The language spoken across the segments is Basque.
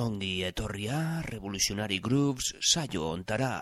Ongi etorria Revolutionary Grooves saio ontara.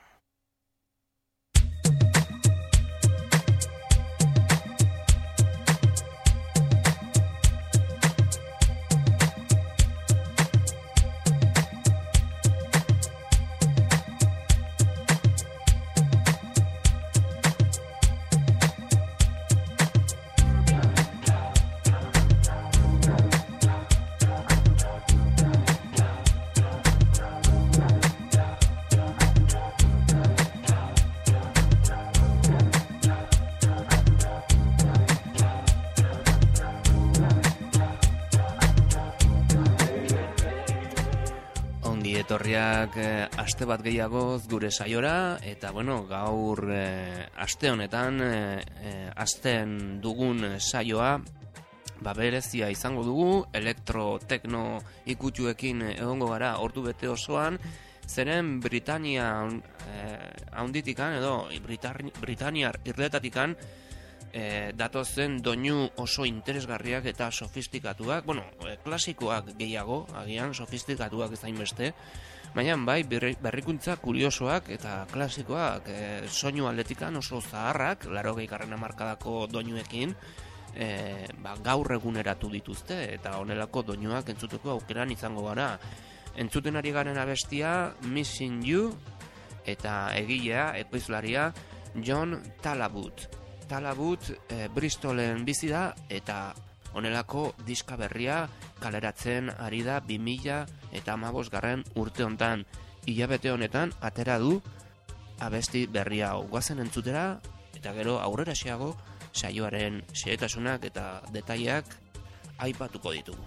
Etorriak aste bat gehiagoz gure saiora, eta gaur aste honetan asten dugun saioa berezia izango dugu, elektro-tekno ikutxuekin egongo gara ordu bete osoan, zeren Britania haunditikan edo Britaniar irletatikan datozen doinu oso interesgarriak eta sofistikatuak, klasikoak gehiago, agian sofistikatuak ez hainbeste, baina bai berrikuntza kuriosoak eta klasikoak, soinu aldetikan oso zaharrak, 80. hamarkadako doinuekin, gaur eguneratu dituzte, eta honelako doinuak entzuteko aukeran izango gara. Entzuten ari garen abestia Missing You, eta egilea, ekoizlaria John Talabot. Talabot Bristolen bizi da eta honelako diska berria kaleratzen ari da 2015 urte hontan. Hilabete honetan atera du abesti berria hau. Goazen entzutera eta gero aurrera xeago saioaren xehetasunak eta detaileak aipatuko ditugu.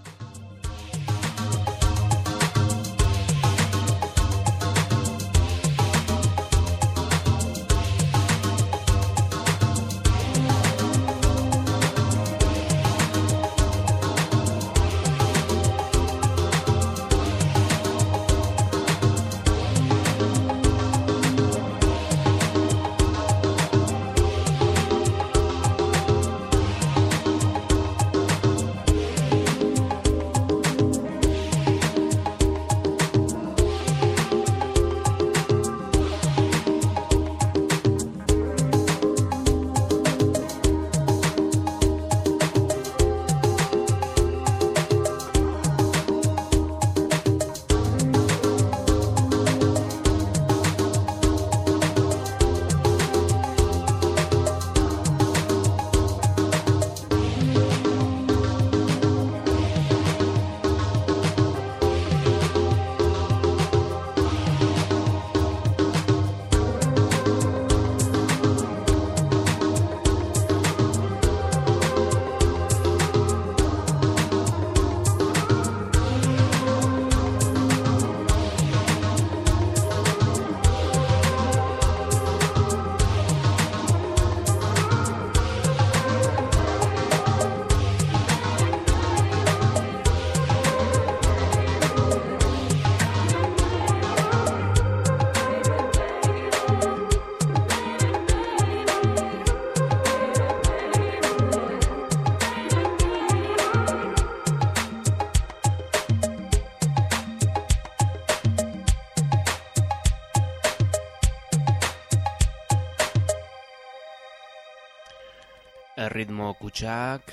Ritmo kutsak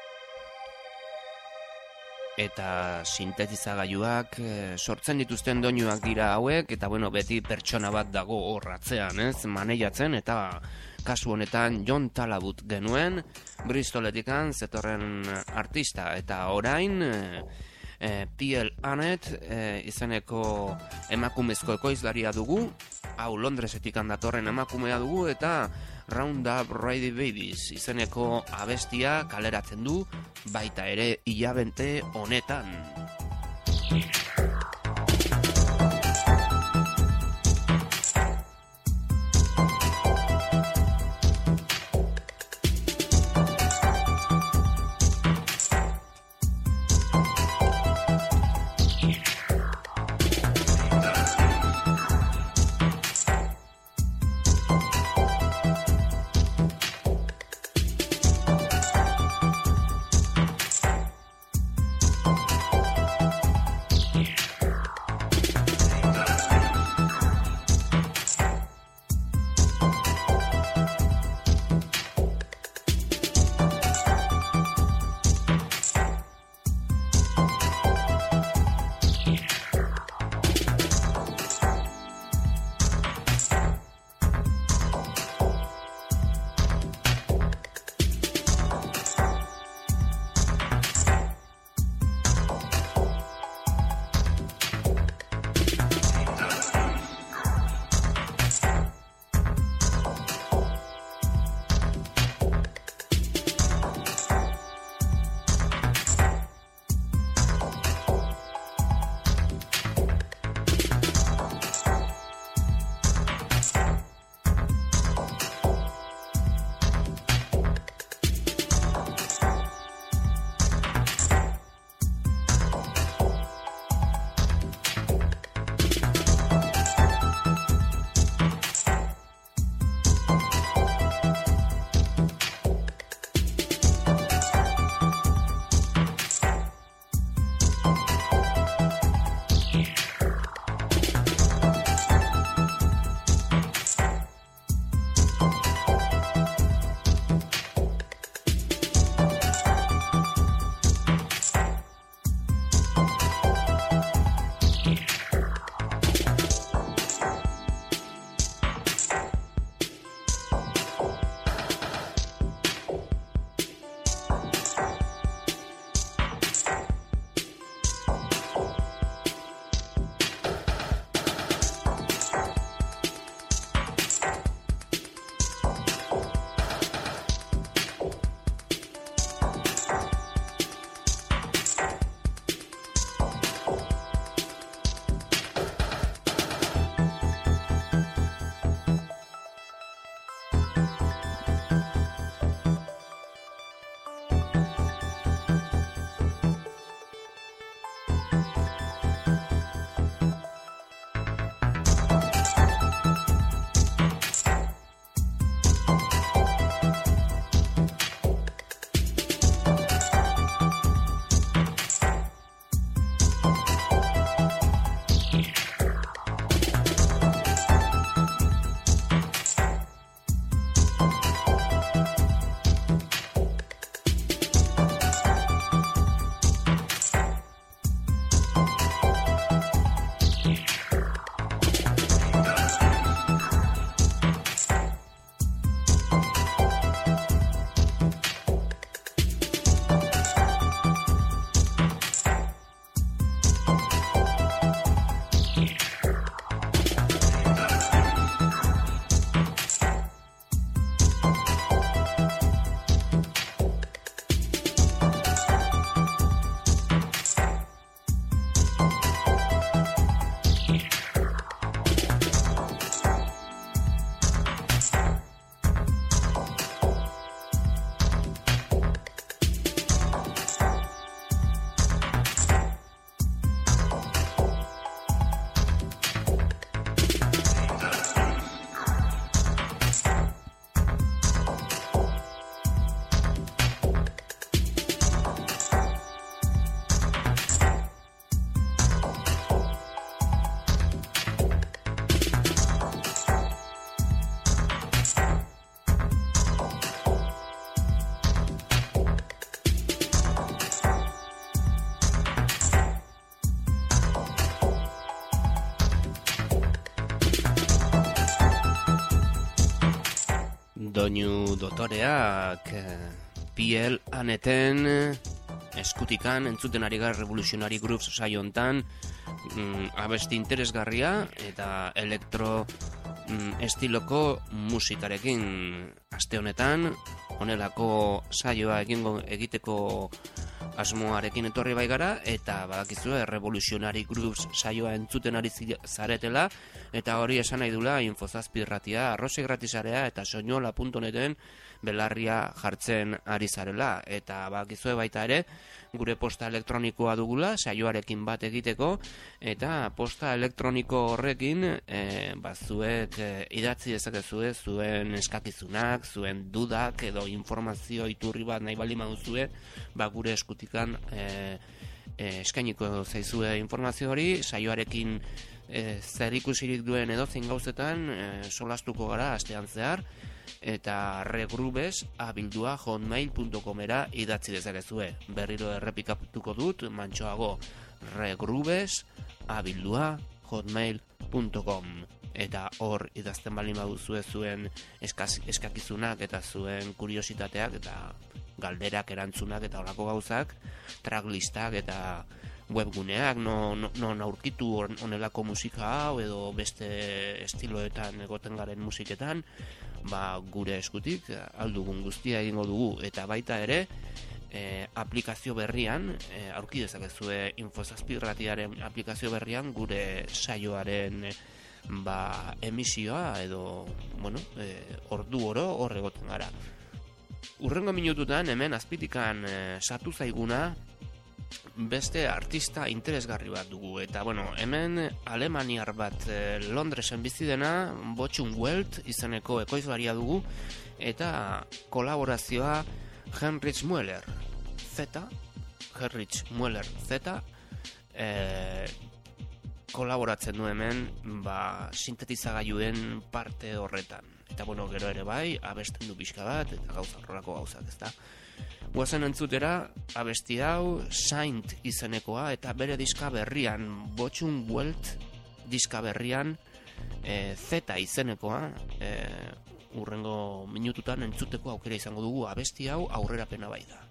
eta sintetizagailuak sortzen dituzten doinuak dira hauek, eta beti pertsona bat dago hor atzean, maneiatzen, eta kasu honetan John Talabot genuen, Bristoletikan zetorren artista, eta orain P.L. Annett izeneko emakumezko ekoizlaria dugu, hau Londresetikan datorren emakumea dugu, eta Roundup Ready Babies izeneko abestia kaleratzen du, baita ere hilabete honetan. doinu dotoreak Piel Aneten eskutikan entzuten ari gara Revolutionary Grooves saio hontan, abesti interesgarria eta elektro estiloko musikarekin aste honetan honelako saioa egiteko asmoarekin etorri bai gara, eta badakizue Revolutionary Grooves saioa entzuten ari zaretela, eta hori esan nahi dula Infozazpi irratia, arroze gratisarea eta soñola.neten belarria jartzen ari zarela, eta badakizue baita ere gure posta elektronikoa dugula saioarekin bat egiteko, eta posta elektroniko horrekin zuek idatzi dezakezue zuen eskakizunak, zuen dudak edo informazio iturri bat nahi baldin baduzue, gure eskutikan eskainiko zaizue informazio hori, saioarekin zer ikusirik duen edozein gauzetan solastuko gara astean zehar, eta regrubes@hotmail.comera idatzi dezakezue. Berriro errepikatuko dut, mantsoago, regrubes@hotmail.com, eta hor idazten baldin baduzue zuen eskakizunak eta zuen kuriositateak eta galderak, erantzunak eta horako gauzak, tracklistak eta webguneak, non aurkitu honelako musika hau edo beste estiloetan egoten garen musiketan, gure eskutik aldugun guztia egingo dugu, eta baita ere aplikazio berrian aurki dezakezue Infozazpi irratiaren aplikazio berrian gure saioaren emisioa edo ordu oro hor egoten gara. Urrengo minututan hemen azpitikan sartu zaiguna beste artista interesgarri bat dugu, eta hemen alemaniar bat Londresen bizi dena, Bochum Welt izeneko ekoizlaria dugu, eta kolaborazioa Heinrich Müller Z kolaboratzen du hemen sintetizagailuen parte horretan, eta gero ere bai abesten du pixka bat eta horrelako gauzak, ezta. Guazen entzutera abesti hau Saint izenekoa, eta bere diska berrian, Bochum Welt diska berrian Z izenekoa, urrengo minututan entzuteko aukera izango dugu. Abesti hau aurrerapena bai da.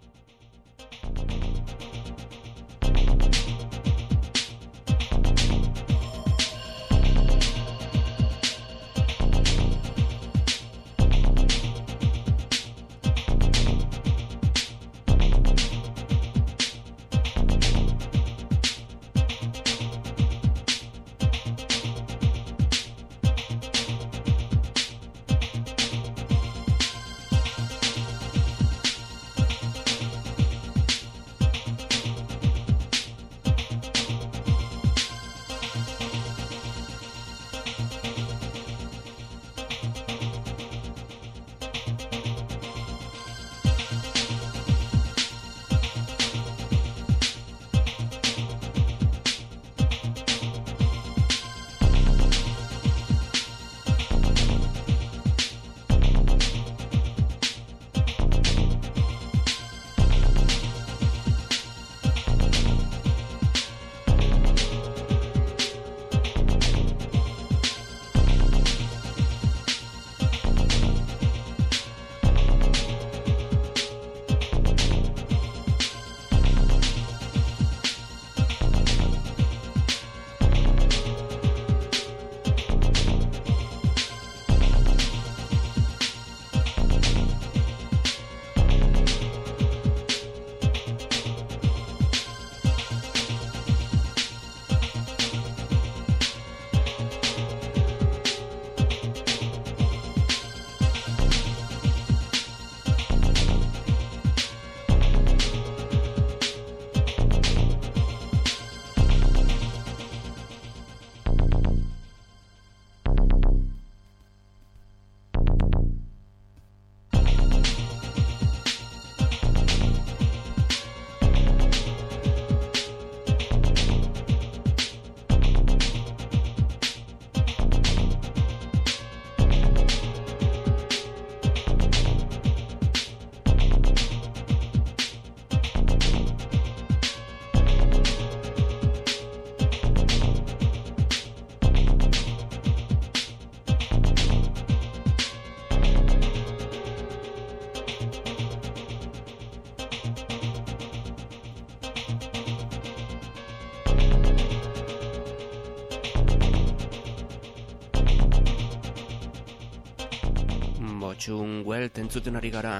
Erantzun Welt entzuten ari gara.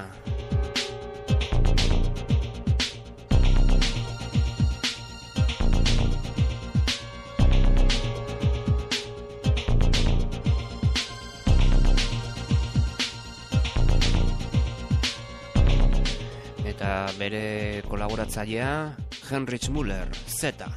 Eta bere kolaboratzailea Heinrich Müller, Z.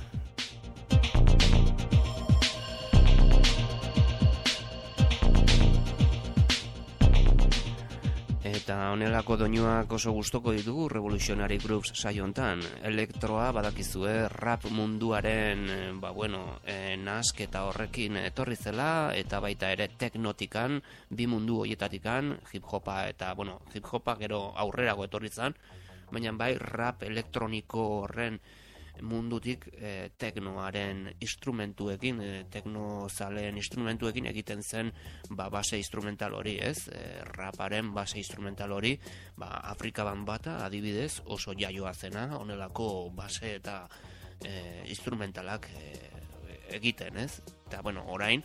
Eta honelako doinuak oso gustoko ditugu Revolutionary Grooves saio hontan. Elektroa badakizue rap munduaren, nahasketa horrekin etorri zela, eta baita ere teknotikan, bi mundu hoietatikan, hip-hopa eta, hip-hopa gero aurrerago etorri zen, baina bai rap elektroniko horren mundutik teknoaren instrumentuekin, teknozaleen instrumentuekin egiten zen base instrumental hori, ez? Raparen base instrumental hori, Afrika bata adibidez oso jaioa zena, honelako base eta instrumentalak egiten, ez? Eta, orain,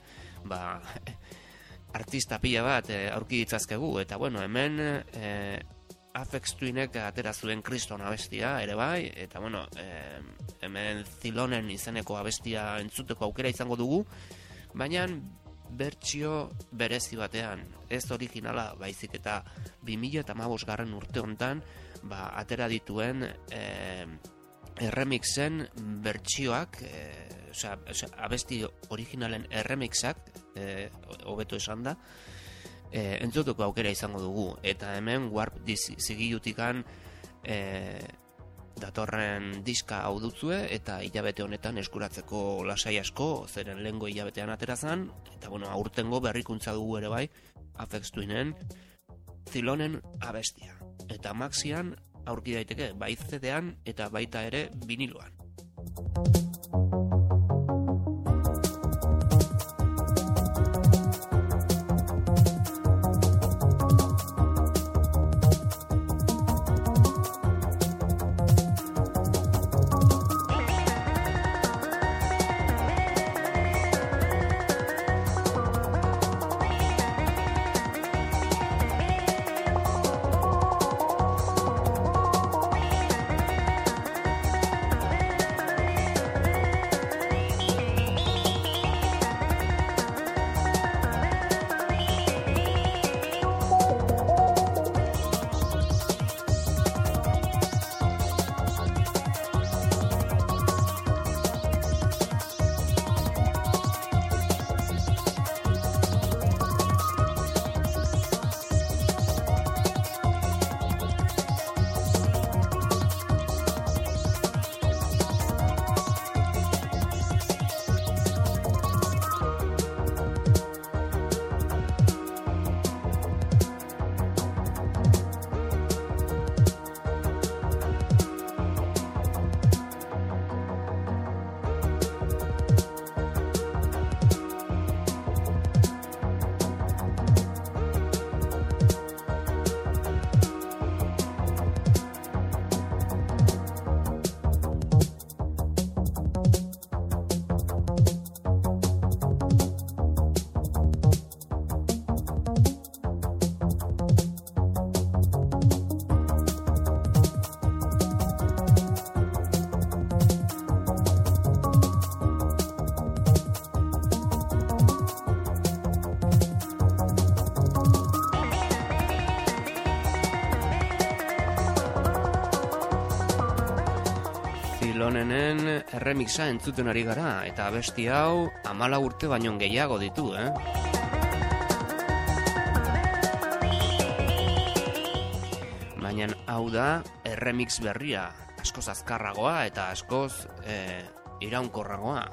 artista pila bat aurki ditzazkegu, eta, hemen Aphex Twinek atera zuen Kriston abestia ere bai, eta hemen Zilonen izeneko abestia entzuteko aukera izango dugu, baina bertsio berezi batean, ez originala baizik eta 2015 urte hontan atera dituen erremixen bertsioak, abesti originalen erremixak, hobeto esan da, entzutuko aukera izango dugu, eta hemen Warp zigilutikan datorren diska hau duzue, eta hilabete honetan eskuratzeko lasai asko, zeren lehengo hilabetean aterazan, eta aurtengo berrikuntza dugu ere bai, Aphex Twinen Zilonen abestia, eta Maxian aurki daiteke bai CD-an eta baita ere viniloan. Lonenen erremixa entzuten ari gara, eta abesti hau 14 urte baino gehiago ditu, Baina hau da erremix berria, askoz azkarragoa eta askoz iraunkorragoa.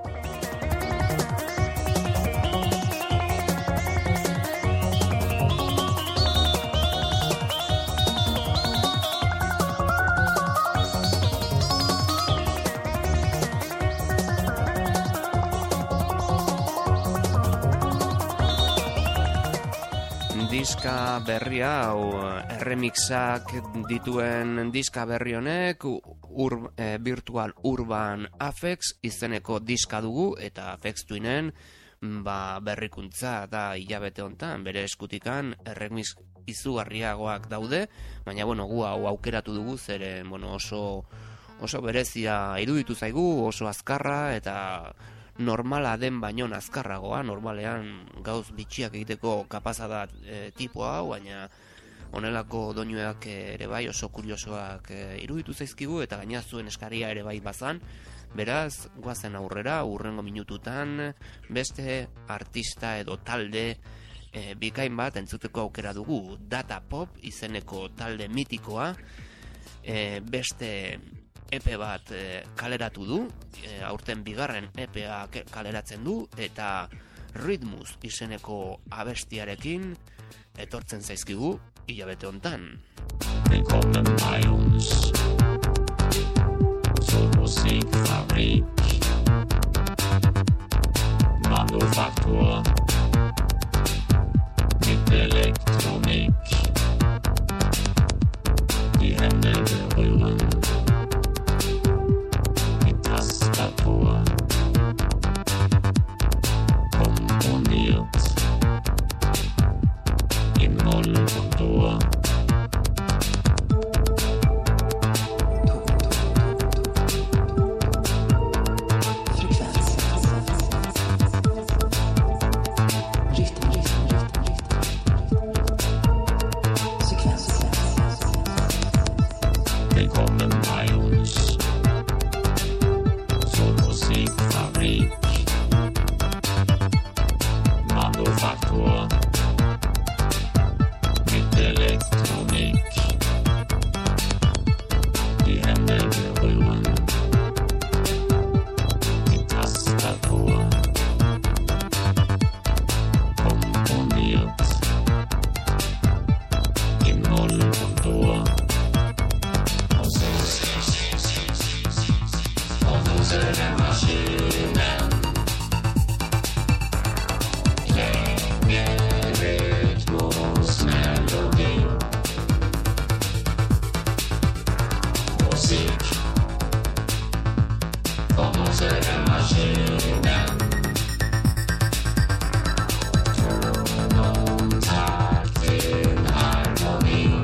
Diska berria hau erremixak dituen diska berri honek Virtual Urban Aphex izeneko diska dugu, eta Aphex Twinen berrikuntza da hilabete hontan, bere eskutikan erremix izugarriagoak daude, baina gu hau aukeratu dugu zeren oso berezia iruditu zaigu, oso azkarra eta normala den baino azkarragoa, normalean gauz bitxiak egiteko kapaza da tipo hau, baina honelako doinuak ere bai oso kuriosoak iruditu zaizkigu eta gaina zuen eskaria ere bai bazan. Beraz, goazen aurrera, hurrengo minututan beste artista edo talde bikain bat entzuteko aukera dugu. Data Pop izeneko talde mitikoa beste EP bat kaleratu du, aurten bigarren EPA kaleratzen du, eta Rhythmus izeneko abestiarekin etortzen zaizkigu hilabete hontan. Willkommen bei uns zur Musikfabrik Manufaktur mit Elektronik. Die Hände berühren mit Tastatur. Komponiert in Moll und Dur. Willkommen bei uns zur Musikfabrik Manufaktur mit Elektronik. Die Hände berühren mit Tastatur. Komponiert in Moll und Dur. Unsere Maschinen, Klänge, Rhythmus, Melodie, Musik von unseren Maschinen, Ton und Takt in Harmonie.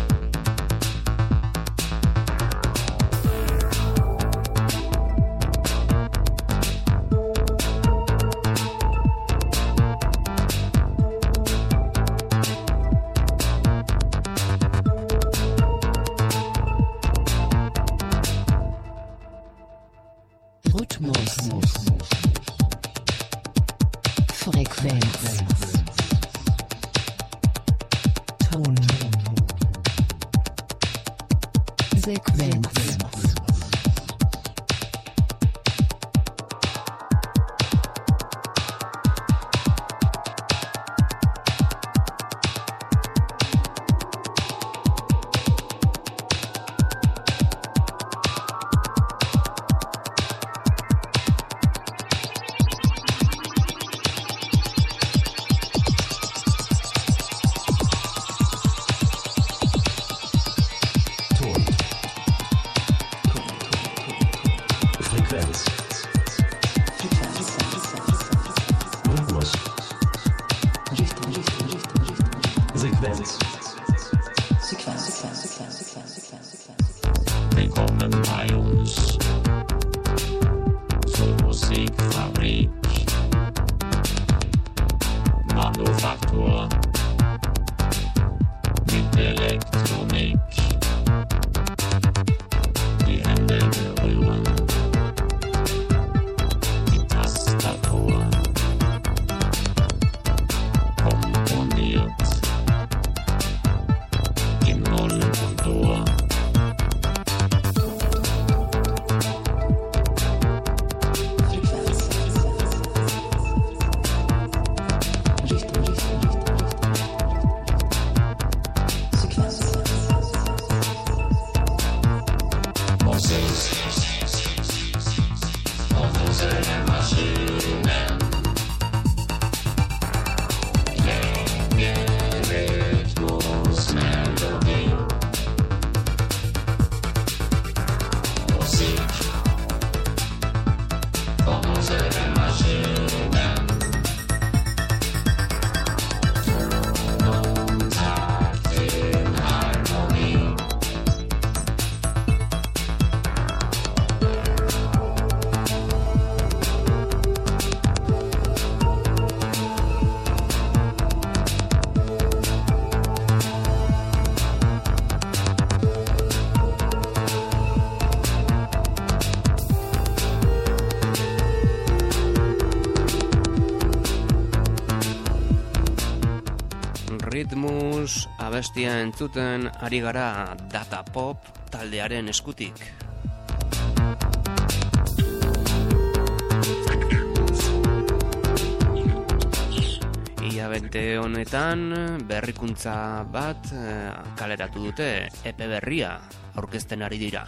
Rhythmus, Frequenz, Ton, Sequenz. Rhythmus abestia entzuten ari gara Data Pop taldearen eskutik. Ilabete honetan berrikuntza bat kaleratu dute, EP berria aurkezten ari dira.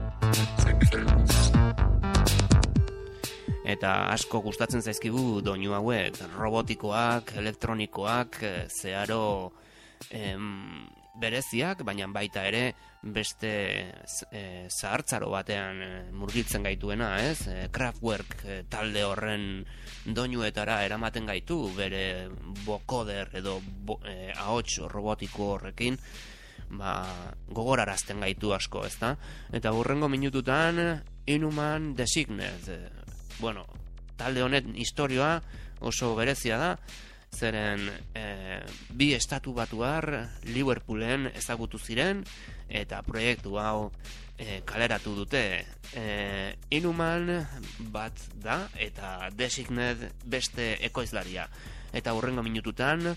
Eta asko gustatzen zaizkigu doinu hauek, robotikoak, elektronikoak, zeharo bereziak, baina baita ere beste zahartzaro batean murgiltzen gaituena, ez? Kraftwerk talde horren doinuetara eramaten gaitu, bere vocoder edo ahots robotiko horrekin, gogorarazten gaitu asko, ezta? Eta hurrengo minututan Inhuman Designed. Bueno, talde honen historioa oso berezia da, zeren bi estatu batuar Liverpoolen ezagutu ziren eta proiektu hau kaleratu dute. Inhuman bat da eta Designed beste ekoizlaria. Eta hurrengo minututan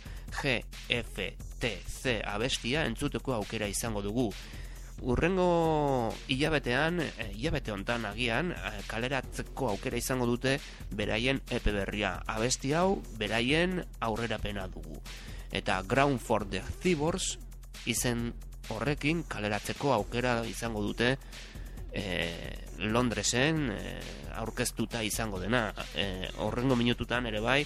GFTC abestia entzuteko aukera izango dugu. Urrengo hilabete hontan agian, kaleratzeko aukera izango dute beraien EP berria. Abesti hau beraien aurrerapena dugu. Eta Ground for the Cyborgs izen horrekin kaleratzeko aukera izango dute Londresen aurkeztuta izango dena. Horrengo minututan ere bai,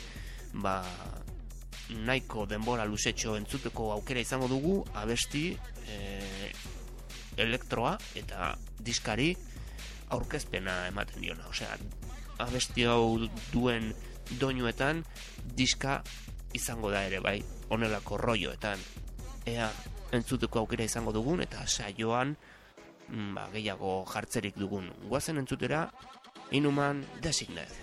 nahiko denbora luzetxo entzuteko aukera izango dugu abesti elektroa eta diskari aurkezpena ematen diona. Osea, abesti hau duen doinuetan diska izango da ere bai, honelako rolloetan. Ea entzuteko aukera izango dugun eta saioan gehiago jartzerik dugun. Goazen entzutera Inhuman Designed.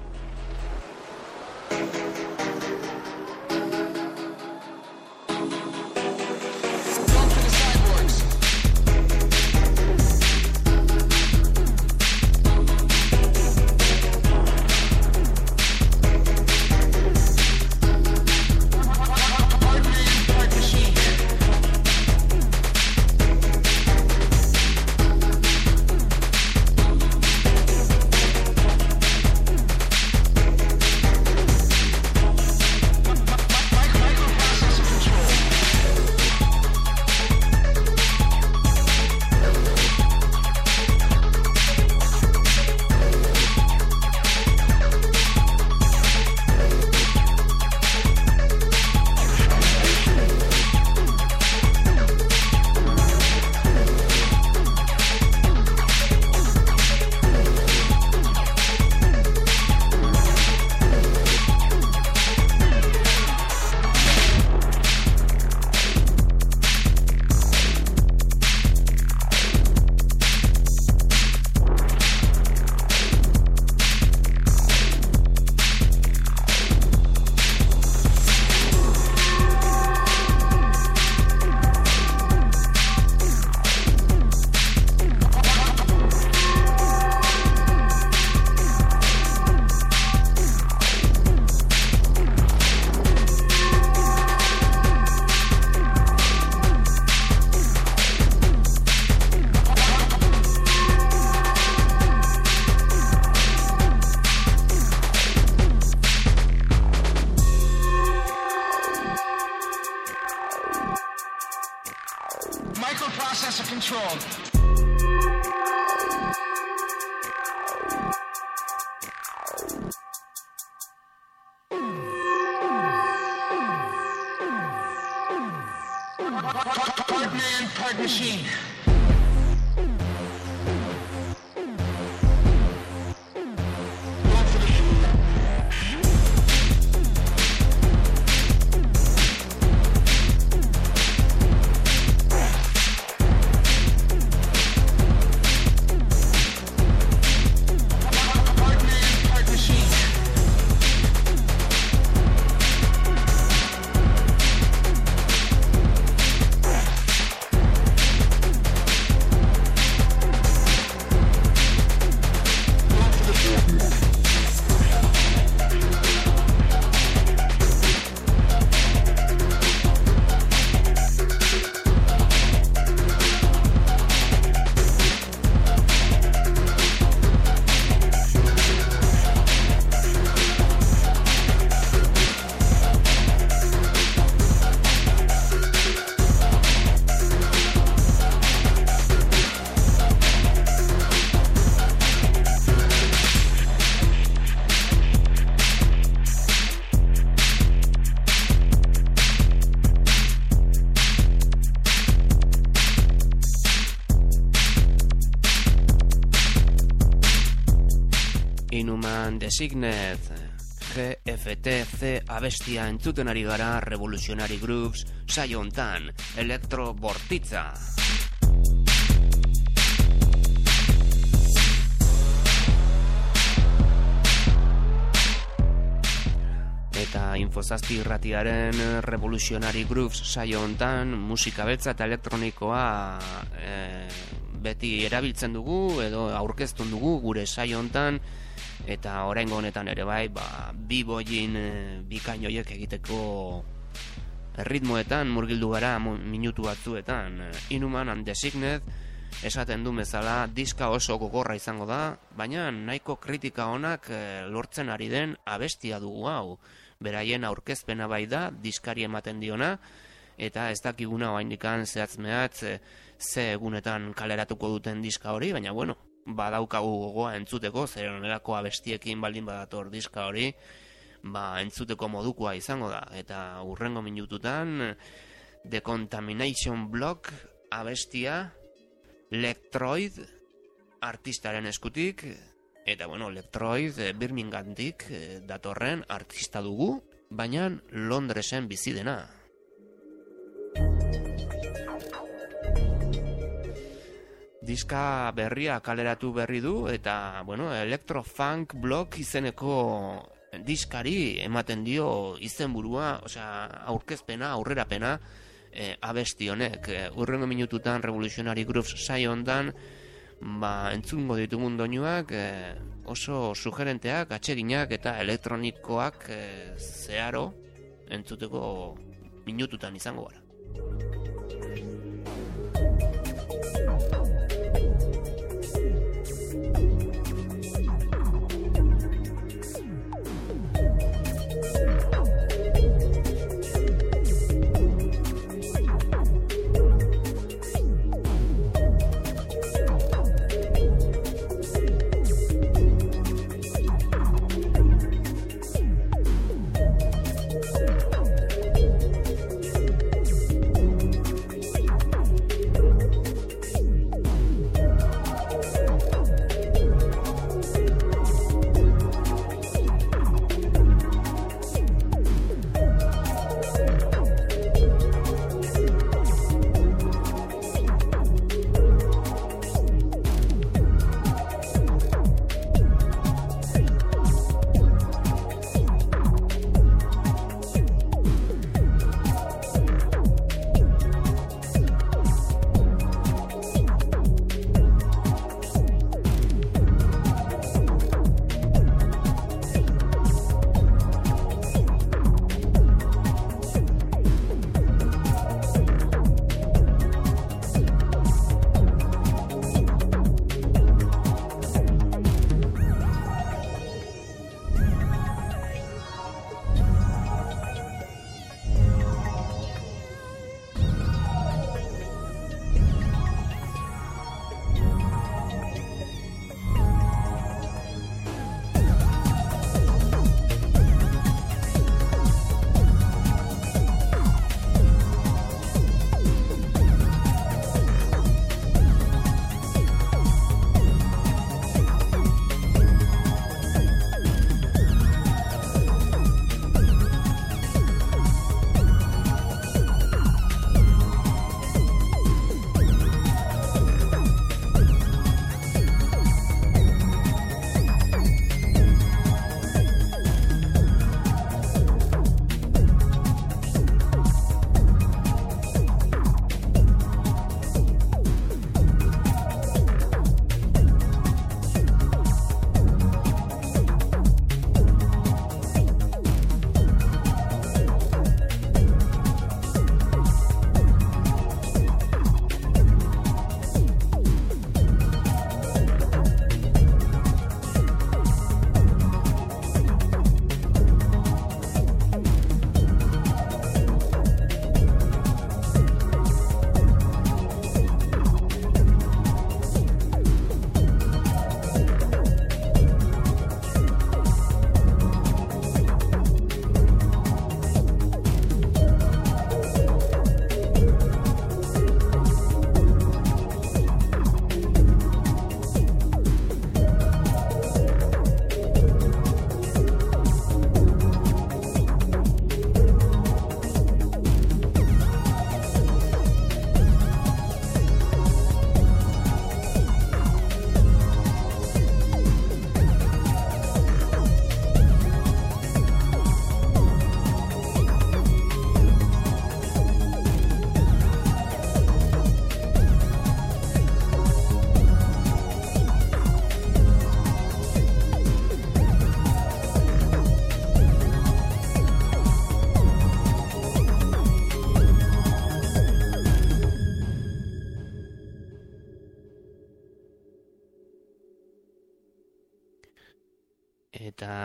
Microprocessor control. Part man, part machine. honetan Designet GFTC abestia entzuten ari gara Revolutionary Grooves saio hontan, elektro bortitza. Eta Infozazpi irratiaren Revolutionary Grooves saio hontan musika beltza eta elektronikoa beti erabiltzen dugu edo aurkeztun dugu gure saio hontan, eta oraingo honetan ere bai, b-boyin bikain horiek egiteko ritmoetan murgildu gara minutu batzuetan. Inhuman and Designet esaten du bezala diska oso gogorra izango da, baina nahiko kritika onak lortzen ari den abestia dugu hau. Beraien aurkezpena bai da, diskari ematen diona, eta ez dakiguna oraindikan zehatz mehatz ze egunetan kaleratuko duten diska hori, baina bueno, badaukagu gogoa entzuteko, zer onelako abestiekin baldin badator diska hori, entzuteko modukoa izango da. Eta hurrengo minututan The Contamination Block abestia Lectroid artistaren eskutik, eta bueno, Lectroid Birminghamtik datorren artista dugu, baina Londresen bizi dena. Diska berria kaleratu berri du, eta bueno, Electro-Funk Block izeneko diskari ematen dio izenburua, aurkezpena, aurrerapena abesti honek. Hurrengo minututan Revolutionary Grooves saio hontan entzungo ditugun doinuak oso sugerenteak, atseginak eta elektronikoak zeharo entzuteko minututan izango gara.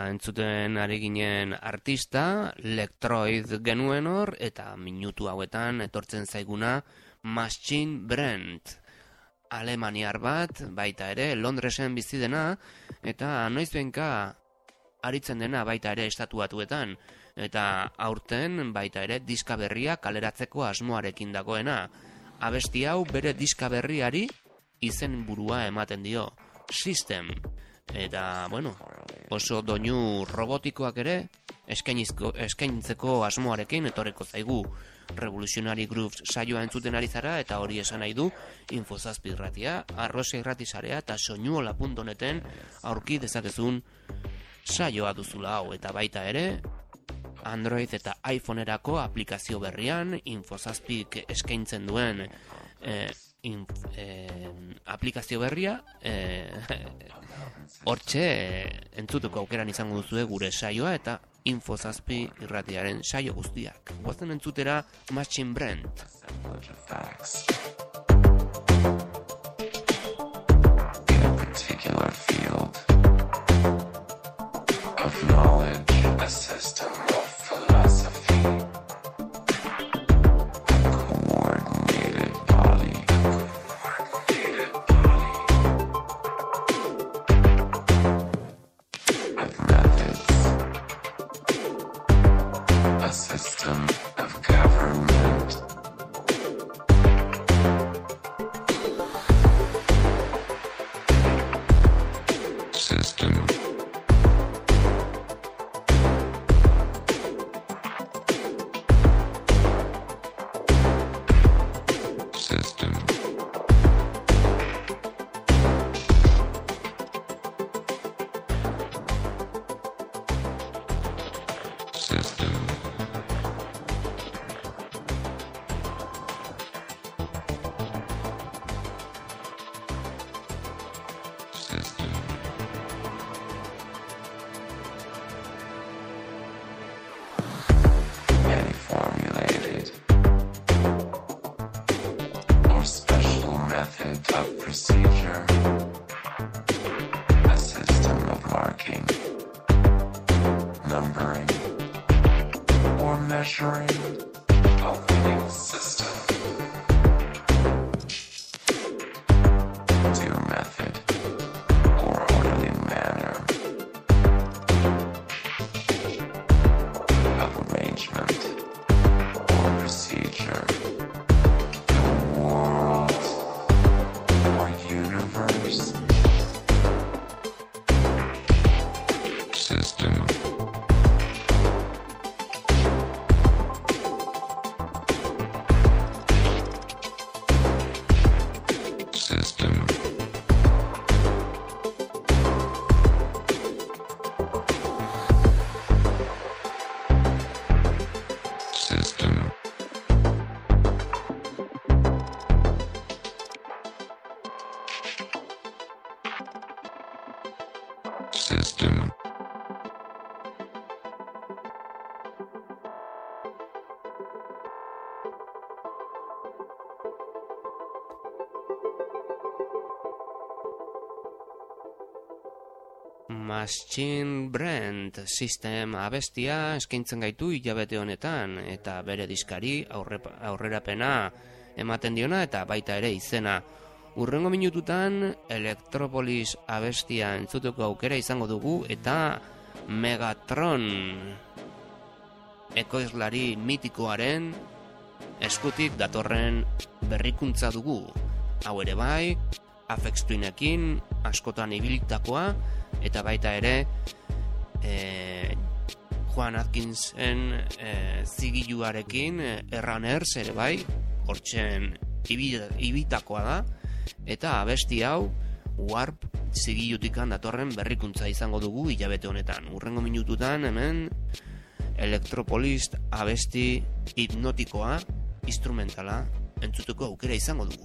entzuten ari ginen artista, Lectroid genuen hor, eta minutu hauetan etortzen zaiguna Machine Brand. Alemaniar bat, baita ere, Londresen bizi dena, eta noizbenka aritzen dena baita ere Estatu Batuetan, eta aurten baita ere diska berria kaleratzeko asmoarekin dagoena. Abesti hau bere diska berriari izenburua ematen dio, System. Eta, bueno, oso doinu robotikoak ere eskaintzeko asmoarekin etorreko zaigu. Revolutionary Grooves saioa entzuten ari zara, eta hori esan nahi du Info7 irratia, Arrosa irratisarea eta soinuola.neten aurki dezakezun saioa duzula hau, eta baita ere Android eta iPhonerako aplikazio berrian Info7 eskaintzen duen aplikazio berria hortxe entzutuko aukeran izango duzue gure saioa eta Info7 irratiaren saio guztiak. Goazen entzutera Machine Brand. In a particular field of knowledge, a system of philosophy, a coordinated body, of methods, a system of government, system. System. System. System. Any formulated or special method of procedure, a system of marking, numbering, or measuring, a winning system. Due method or orderly manner of arrangement or procedure. World or universe. System. System. System. System. Machine Brand System abestia eskaintzen gaitu hilabete honetan, eta bere diskari aurrerapena ematen diona eta baita ere izena. Urrengo minututan Electropolis abestia entzuteko aukera izango dugu, eta Megatron ekoizlari mitikoaren eskutik datorren berrikuntza dugu. Hau ere bai, Aphex Twinekin askotan ibilitakoa, eta baita ere Juan Atkinsen zigiluarekin Runners ere bai, hortzen ibitakoa da, eta abesti hau Warp zigilutikan datorren berrikuntza izango dugu hilabete honetan. Urrengo minututan hemen Electropolis abesti hipnotikoa, instrumentala entzutuko aukera izango dugu.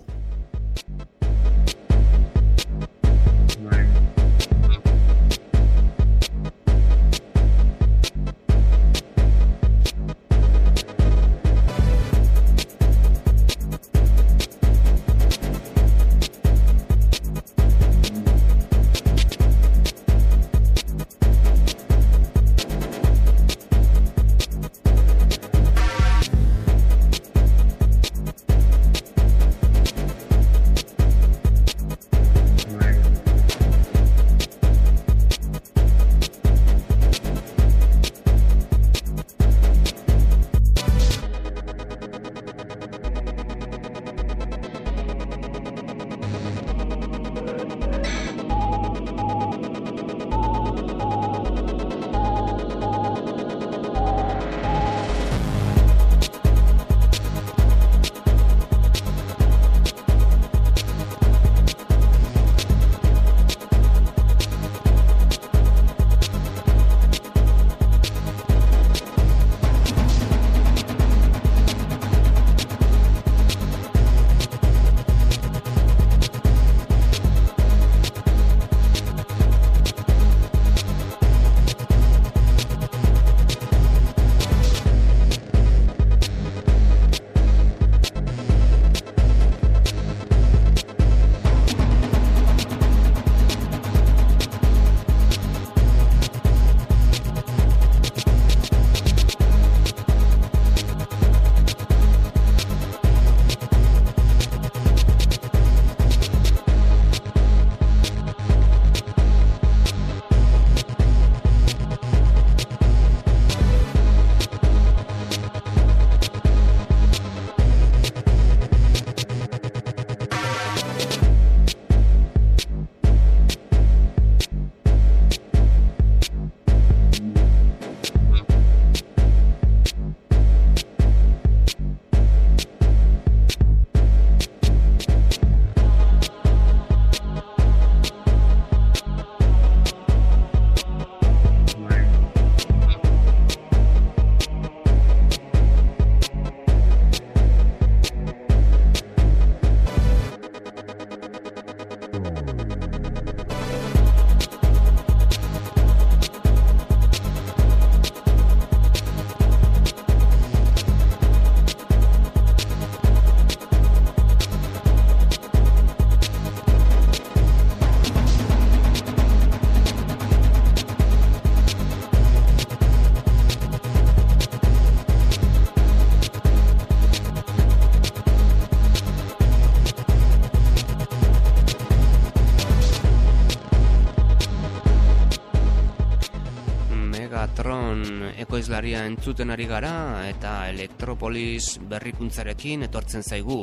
ekoizlaria entzuten ari gara eta Elektropolis berrikuntzarekin etortzen zaigu.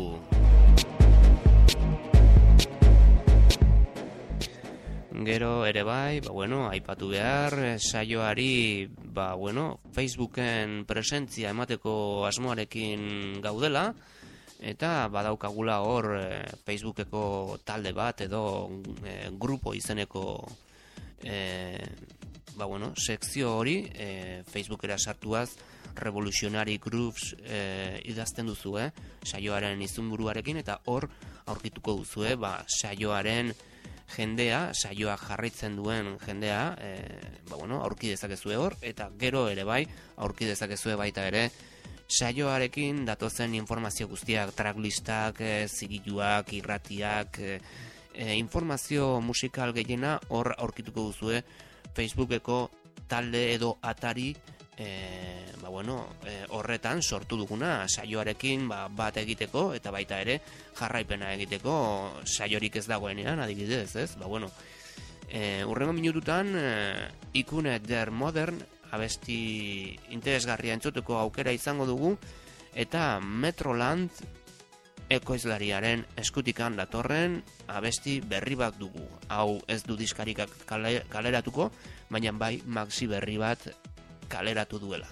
Gero ere bai, aipatu behar, saioari, Facebooken presentzia emateko asmoarekin gaudela, eta badaukagula hor Facebookeko talde bat edo grupo izeneko sekzio hori, Facebookera sartuaz Revolutionary Groups idazten duzu, saioaren izenburuarekin, eta hor aurkituko duzu, saioaren jendea, saioak jarraitzen duen jendea, aurki dezakezue hor, eta gero ere bai, aurki dezakezue baita ere, saioarekin datozen informazio guztiak, tracklistak, zigiluak, irratiak, informazio musikal gehiena hor aurkituko duzue Facebookeko talde edo atari horretan sortu duguna saioarekin bat egiteko eta baita ere jarraipena egiteko saiorik ez dagoenean, adibidez, ez? Hurrengo minututan Ikune der Modern abesti interesgarria entzuteko aukera izango dugu, eta Metroland ekoizlariaren eskutikan datorren abesti berri bat dugu. Hau ez du diskarikak kaleratuko, baina bai maxi berri bat kaleratu duela.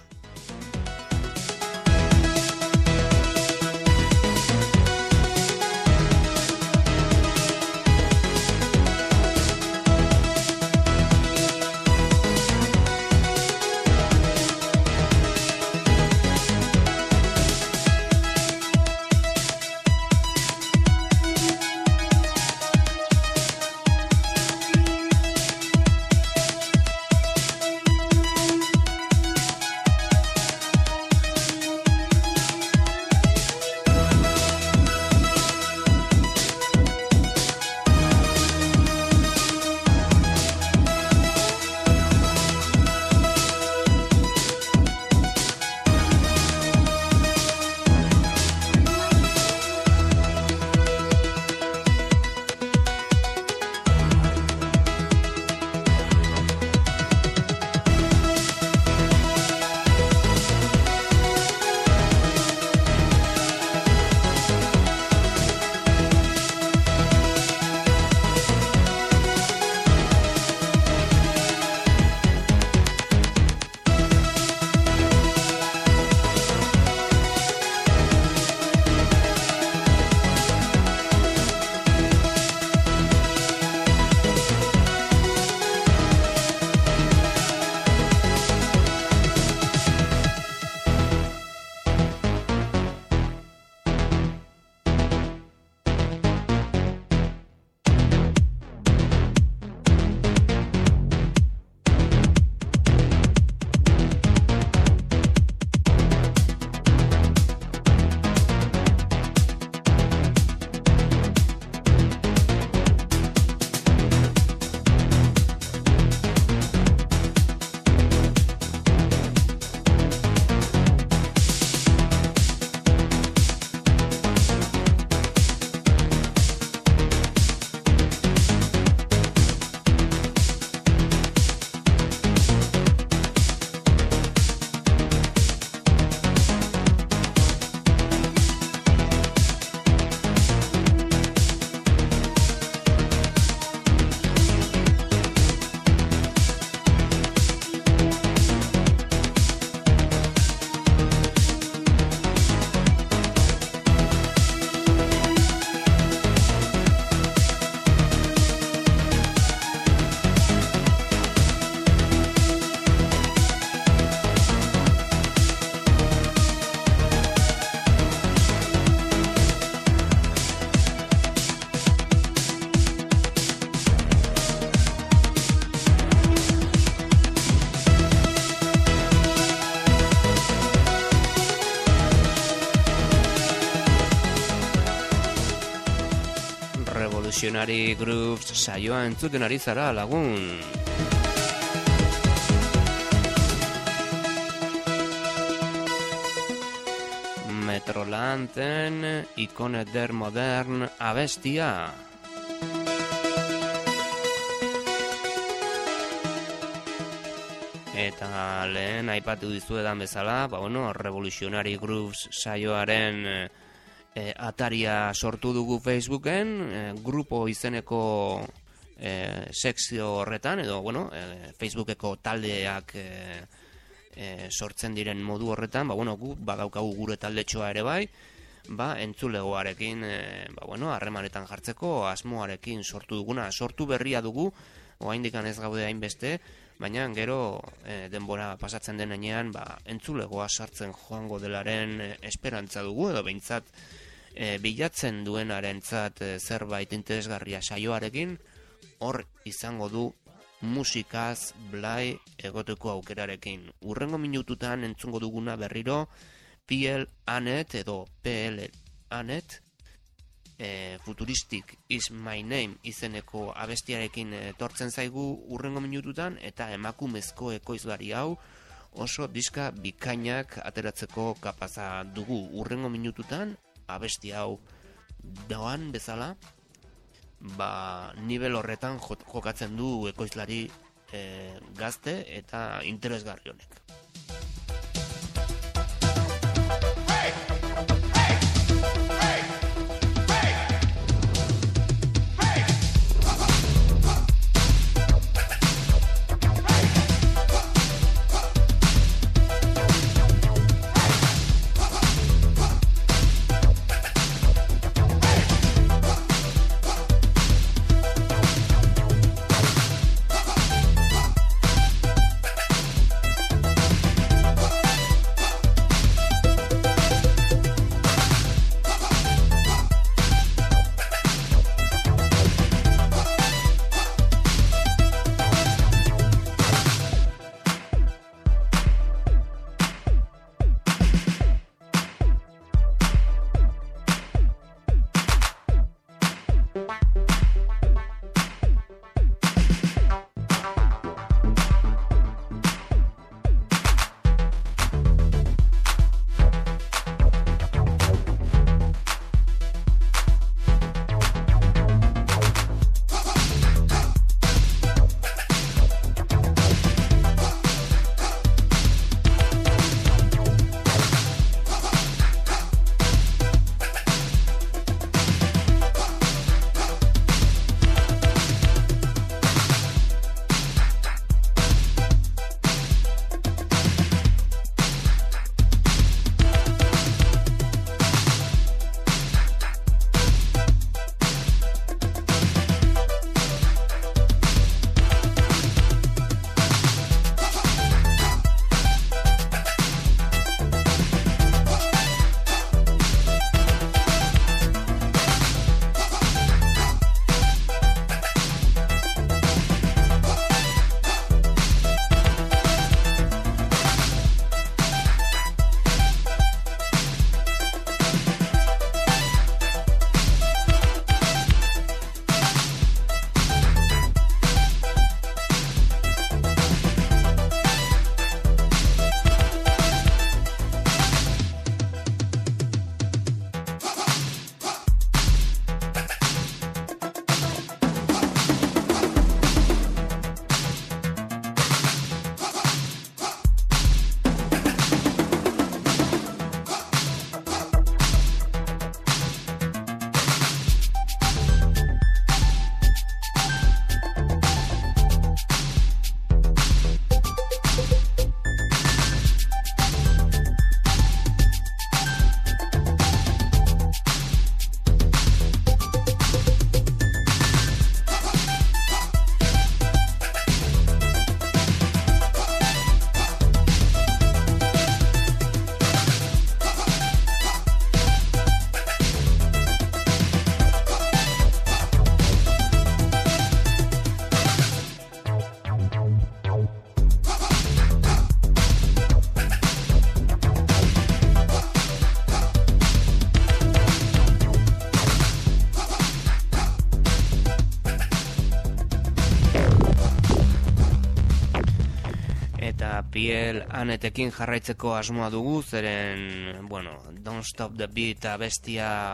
Revolutionary Grooves saioa entzuten ari zara, lagun. Metrolanden Ikone der Modern abestia. Eta lehen aipatu dizuedan bezala, Revolutionary Grooves saioaren ataria sortu dugu Facebooken, grupo izeneko sekzio horretan, edo, Facebookeko taldeak sortzen diren modu horretan, gu badaukagu gure taldetxoa ere bai, entzulegoarekin, harremanetan jartzeko asmoarekin sortu duguna, sortu berria dugu, oraindik ez gaude hainbeste, baina gero denbora pasatzen denean entzulegoa sartzen joango delaren esperantza dugu, edo behintzat bilatzen duenarentzat zerbait interesgarria saioarekin, hor izango du musikaz blai egoteko aukerarekin. Hurrengo minututan entzungo duguna berriro PL Anet edo PL Anet, Futuristic is my name izeneko abestiarekin etortzen zaigu hurrengo minututan, eta emakumezko ekoizlari hau oso diska bikainak ateratzeko kapaza dugu hurrengo minututan. Abesti hau doan bezala, nivel horretan jokatzen du ekoizlari gazte eta interesgarri honek. PL Anetekin jarraitzeko asmoa dugu, zeren, Don't Stop the Beat abestia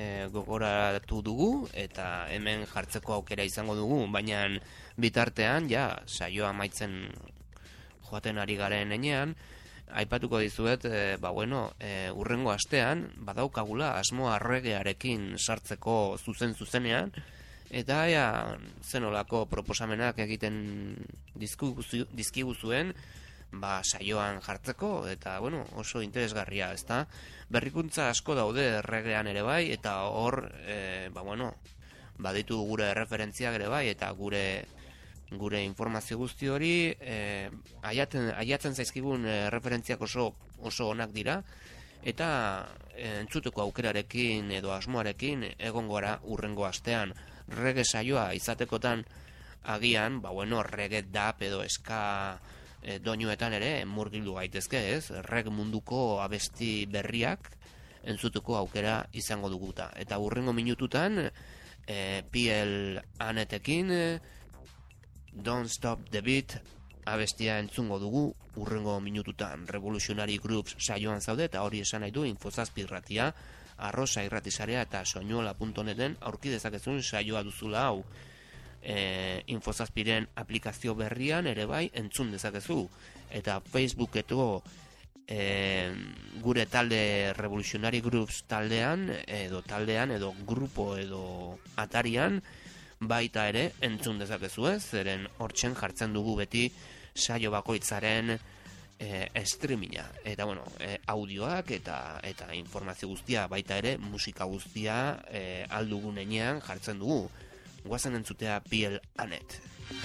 gogoratu dugu, eta hemen jartzeko aukera izango dugu, baina bitartean, saioa amaitzen joaten ari garen enean, aipatuko dizuet, urrengo astean, badaukagula asmoa reggaearekin sartzeko zuzenean, eta zenolako proposamenak egiten dizkiguzuen, saioan jartzeko, eta, oso interesgarria, ezta? Berrikuntza asko daude reggaean ere bai, eta hor, baditu gure referentziak ere bai, eta gure informazio guzti hori aiatzen zaizkigun referentziak oso onak dira, eta entzuteko aukerarekin edo asmoarekin egongo gara urrengo astean. Reggae saioa izatekotan agian, reggae dap edo eska doinuetan ere murgildu gaitezke, ez? Reggae munduko abesti berriak entzutuko aukera izango duguta. Eta urrengo minututan PL Anetekin Don't Stop the Beat abestia entzungo dugu urrengo minututan. Revolutionary Groups saioan zaude, eta hori esan nahi du Infozazpi irratia, Arrosa irratizarea eta soñola.neten aurki dezakezun saioa duzula hau. Infozazpiren aplikazio berrian ere bai entzun dezakezu, eta Facebooketo gure talde Revolutionary Groups taldean edo grupo edo atarian baita ere entzun dezakezu, zeren hortzen jartzen dugu beti saio bakoitzaren streaminga, eta audioak eta informazio guztia, baita ere musika guztia aldugun enean jartzen dugu. Guazen entzutea PL Anet.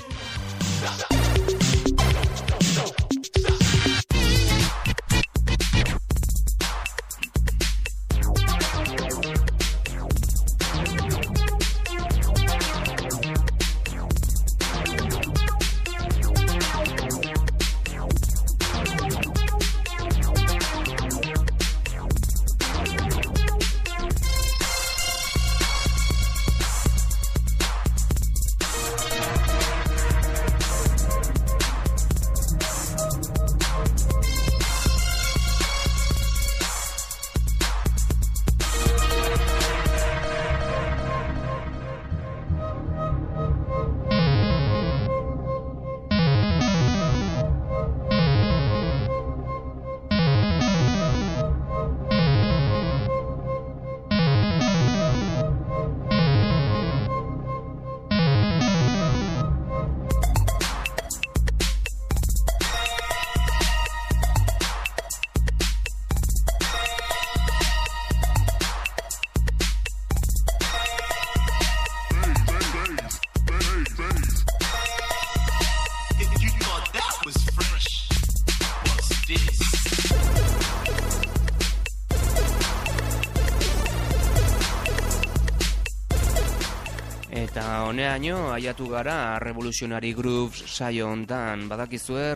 Eta honeaino aiatu gara Revolutionary Groups saio hontan, badakizue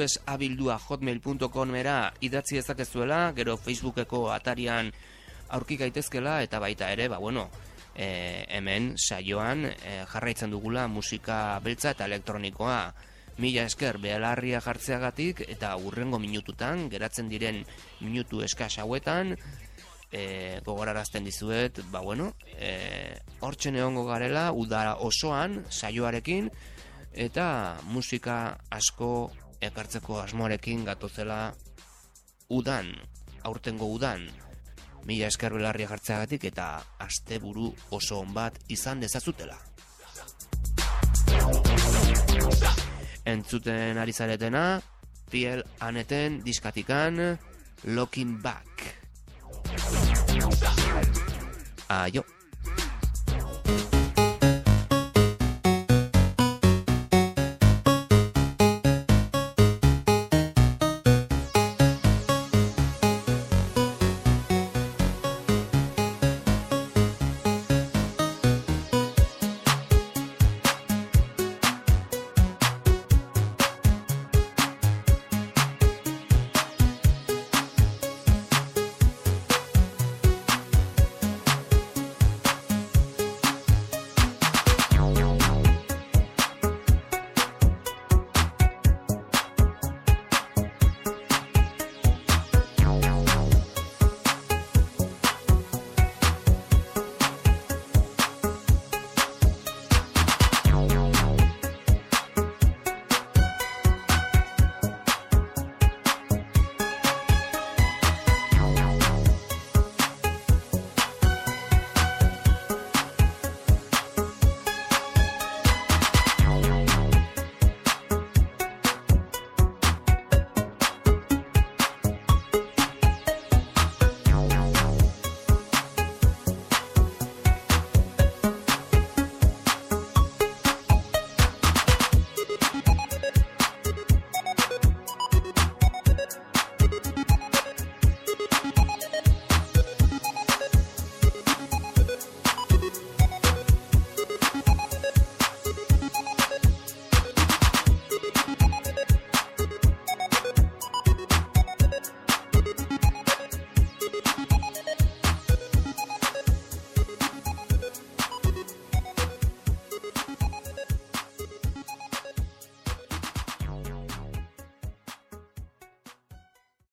regrubesabildua@hotmail.com-era idatzi dezakezuela, gero Facebookeko atarian aurki gaitezkela, eta baita ere, hemen saioan jarraitzen dugula musika beltza eta elektronikoa. Mila esker belarria jartzeagatik, eta urrengo minututan, geratzen diren minutu eskas hauetan, gogorarazten dizuet, hortzen egongo garela udara osoan saioarekin, eta musika asko ekartzeko asmoarekin gatozela aurtengo udan. Mila esker belarria jartzeagatik, eta asteburu oso on bat izan dezazutela. Entzuten ari zaretena, PL Aneten diskatikan Looking Back. Aio.